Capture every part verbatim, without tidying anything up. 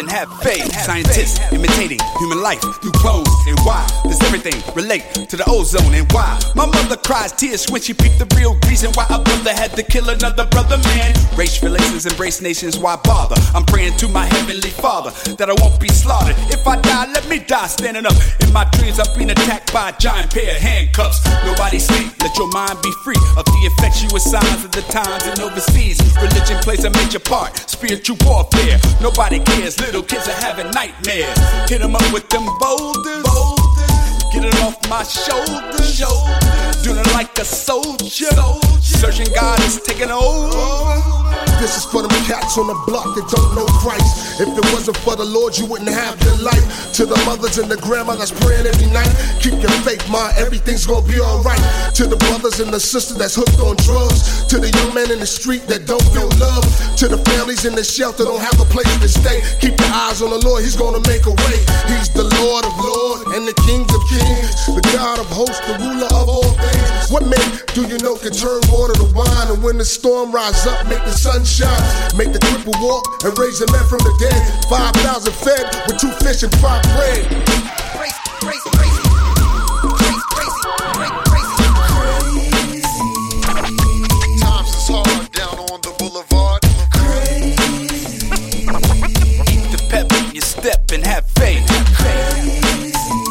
and have faith. Scientists imitating human life through clothes. And why does everything relate to the ozone? And why my mother cries tears when she peeped the real reason why a brother had to kill another brother, man. Race relations embrace nations, why bother? I'm praying to my heavenly Father that I won't be slaughtered. If I die, let me die standing up. In my dreams, I've been attacked by a giant pair of handcuffs. Nobody sleep, let your mind be free of the infectious signs of the times and overseas. Religion plays a major part, spiritual warfare. Nobody cares, little kids are having nightmares. Hit them up with them boulders, boulders. Get it off my shoulders, shoulders. Doing it like a soldier, soldier. Searching God is taking over. This is for them cats on the block that don't know Christ. If it wasn't for the Lord, you wouldn't have your life. To the mothers and the grandmothers praying every night, keep your faith, ma, everything's gonna be alright. To the brothers and the sisters that's hooked on drugs, to the young men in the street that don't feel love, to the families in the shelter don't have a place to stay. Keep your eyes on the Lord, He's gonna make a way. He's the Lord of lords and the King of kings, the God of hosts, the ruler of all things. What man do you know can turn water to wine, and when the storm rise up, make the sun shine, make the cripple walk and raise the man from the dead. Five thousand fed with two fish and five bread. Crazy, crazy, crazy, crazy, crazy, crazy, crazy. Times is hard down on the boulevard. Crazy. Keep the pep in your step and have faith. Times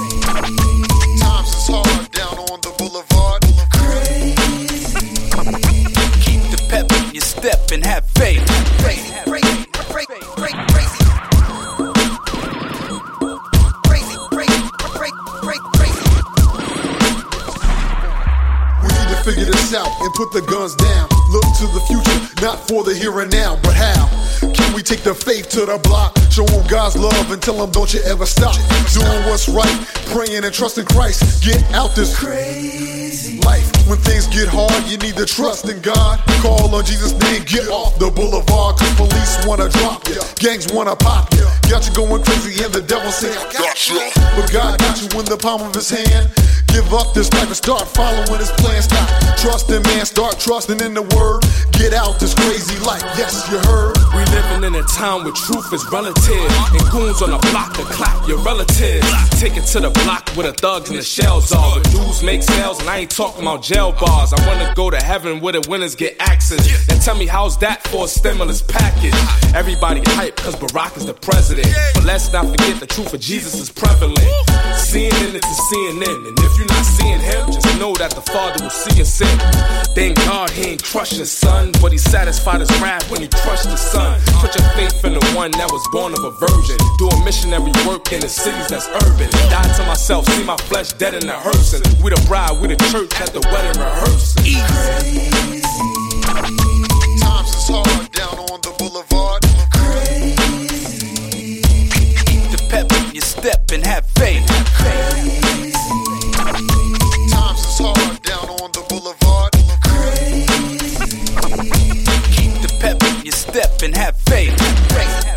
is hard down on the boulevard. Keep the pep in your step and have faith. Crazy, crazy, crazy, crazy, crazy. Crazy, crazy, crazy, crazy. We need to figure this out and put the guns down. Look to the future, not for the here and now, but how? Can we take the faith to the block? Show them God's love and tell them don't you ever stop doing what's right, praying and trusting Christ. Get out this crazy life. When things get hard, you need to trust in God. Call on Jesus' name, get off the boulevard. Cause police wanna drop you, gangs wanna pop you. Got you going crazy and the devil say I got you. But God got you in the palm of His hand. Give up this life and start following His plan. Stop trusting man, start trusting in the word. Get out this crazy life, yes you heard. We living in a time where truth is relative, and goons on the block to clap your relatives. Take it to the block where the thugs and the shells are. Where dudes make sales and I ain't talking about jail bars. I wanna go to heaven where the winners get access. Now tell me how's that for a stimulus package? Everybody hype cause Barack is the president, but let's not forget the truth of Jesus is prevalent. C N N is C N N, and if you're not seeing Him, just know that the Father will see your sin. Thank God He ain't crushed His son, but He satisfied His wrath when He crushed His son. Put your faith in the one that was born of a virgin, doing missionary work in the cities that's urban. Die to myself, see my flesh dead in the hearse, and we the bride, we the church at the wedding rehearsal. Crazy. Times is hard down on the boulevard. Crazy. Keep the pep in your step and have faith. Crazy. Times is hard down on the boulevard. Crazy. Keep the pep in your step and have faith. Crazy.